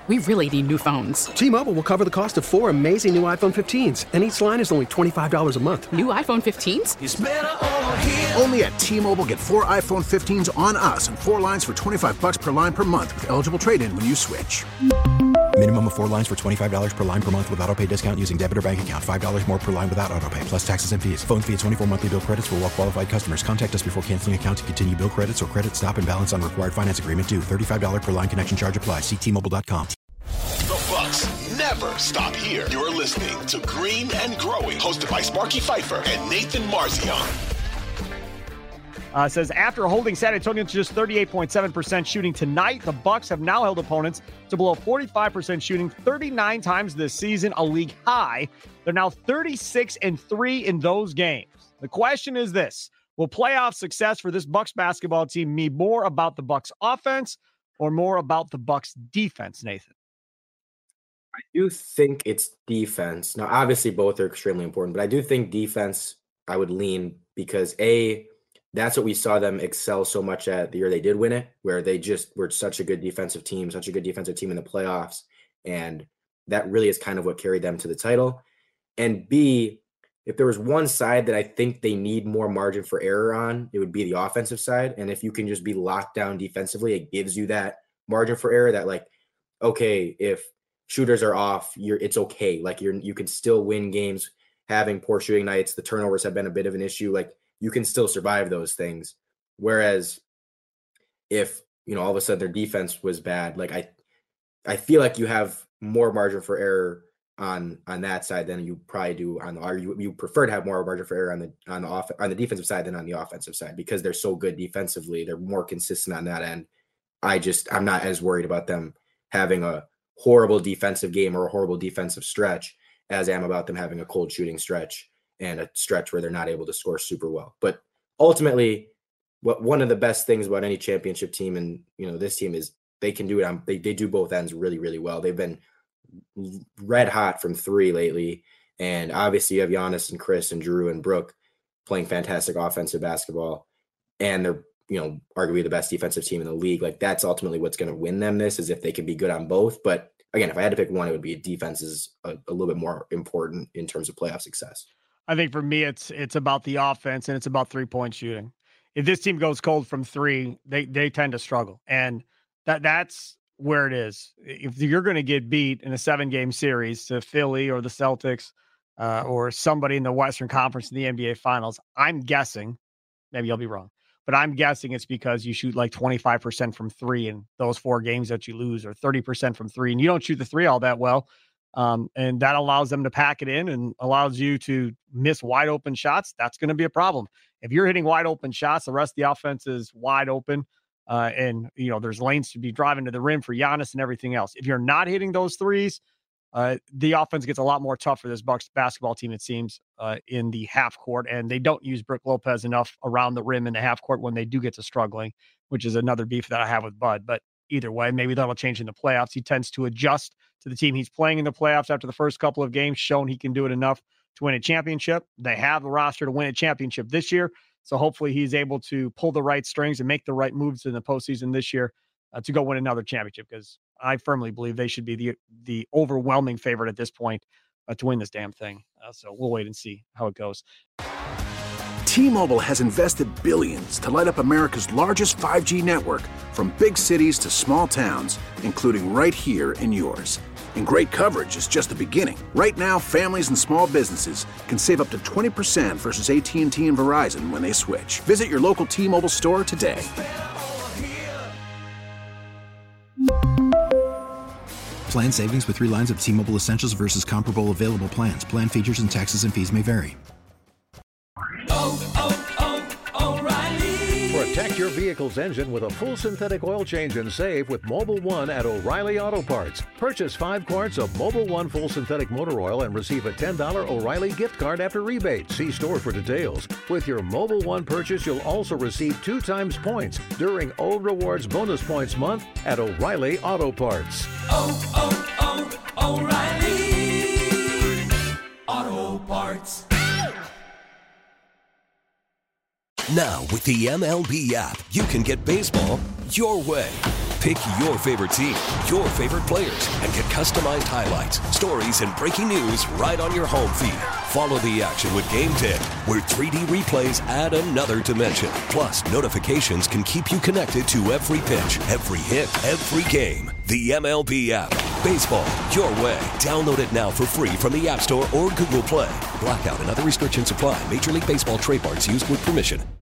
We really need new phones. T-Mobile will cover the cost of 4 amazing new iPhone 15s, and each line is only $25 a month. New iPhone 15s? It's better over here. Only at T-Mobile, get 4 iPhone 15s on us and 4 lines for $25 per line per month with eligible trade-in when you switch. Minimum of 4 lines for $25 per line per month with autopay discount using debit or bank account. $5 more per line without autopay, plus taxes and fees. Phone fee at 24 monthly bill credits for well-qualified customers. Contact us before canceling account to continue bill credits or credit stop and balance on required finance agreement due. $35 per line connection charge applies. See T-Mobile.com. The Bucks never stop here. You're listening to Green and Growing, hosted by Sparky Pfeiffer and Nathan Marzion. Says, after holding San Antonio to just 38.7% shooting tonight, the Bucks have now held opponents to below 45% shooting 39 times this season, a league high. They're now 36-3 in those games. The question is this: will playoff success for this Bucks basketball team mean more about the Bucks offense or more about the Bucks defense, Nathan? I do think it's defense. Now, obviously, both are extremely important, but I do think defense, I would lean because, that's what we saw them excel so much at the year they did win it, where they just were such a good defensive team in the playoffs. And that really is kind of what carried them to the title. And B, if there was one side that I think they need more margin for error on, it would be the offensive side. And if you can just be locked down defensively, it gives you that margin for error that, like, okay, if shooters are off, it's okay. Like, you can still win games having poor shooting nights. The turnovers have been a bit of an issue. Like, you can still survive those things. Whereas if, all of a sudden their defense was bad, like I feel like you have more margin for error on that side than you probably do you prefer to have more margin for error on the defensive side than on the offensive side, because they're so good defensively. They're more consistent on that end. I'm not as worried about them having a horrible defensive game or a horrible defensive stretch as I am about them having a cold shooting stretch and a stretch where they're not able to score super well. But ultimately, one of the best things about any championship team, and this team, is they can do it they do both ends really, really well. They've been red hot from three lately, and obviously you have Giannis and Chris and Drew and Brooke playing fantastic offensive basketball, and they're arguably the best defensive team in the league. Like, that's ultimately what's going to win them this, is if they can be good on both. But again, if I had to pick one, it would be defense is a little bit more important in terms of playoff success. I think for me, it's about the offense and it's about 3-point shooting. If this team goes cold from three, they tend to struggle. And that's where it is. If you're going to get beat in a 7-game series to Philly or the Celtics or somebody in the Western Conference in the NBA Finals, I'm guessing, maybe I'll be wrong, but I'm guessing it's because you shoot like 25% from three in those 4 games that you lose, or 30% from three, and you don't shoot the three all that well. And that allows them to pack it in and allows you to miss wide open shots. That's going to be a problem. If you're hitting wide open shots, the rest of the offense is wide open. And there's lanes to be driving to the rim for Giannis and everything else. If you're not hitting those threes, the offense gets a lot more tough for this Bucks basketball team, it seems, in the half court. And they don't use Brook Lopez enough around the rim in the half court when they do get to struggling, which is another beef that I have with Bud. But either way, maybe that'll change in the playoffs. He tends to adjust to the team he's playing in the playoffs after the first couple of games, shown he can do it enough to win a championship. They have the roster to win a championship this year. So hopefully he's able to pull the right strings and make the right moves in the postseason this year to go win another championship, because I firmly believe they should be the overwhelming favorite at this point to win this damn thing. So we'll wait and see how it goes. T-Mobile has invested billions to light up America's largest 5G network, from big cities to small towns, including right here in yours. And great coverage is just the beginning. Right now, families and small businesses can save up to 20% versus AT&T and Verizon when they switch. Visit your local T-Mobile store today. Plan savings with 3 lines of T-Mobile Essentials versus comparable available plans. Plan features and taxes and fees may vary. Protect your vehicle's engine with a full synthetic oil change and save with Mobil 1 at O'Reilly Auto Parts. Purchase 5 quarts of Mobil 1 full synthetic motor oil and receive a $10 O'Reilly gift card after rebate. See store for details. With your Mobil 1 purchase, you'll also receive 2 times points during O Rewards Bonus Points Month at O'Reilly Auto Parts. O'Reilly Auto Parts. Now, with the MLB app, you can get baseball your way. Pick your favorite team, your favorite players, and get customized highlights, stories, and breaking news right on your home feed. Follow the action with Game 10, where 3D replays add another dimension. Plus, notifications can keep you connected to every pitch, every hit, every game. The MLB app. Baseball, your way. Download it now for free from the App Store or Google Play. Blackout and other restrictions apply. Major League Baseball trademarks used with permission.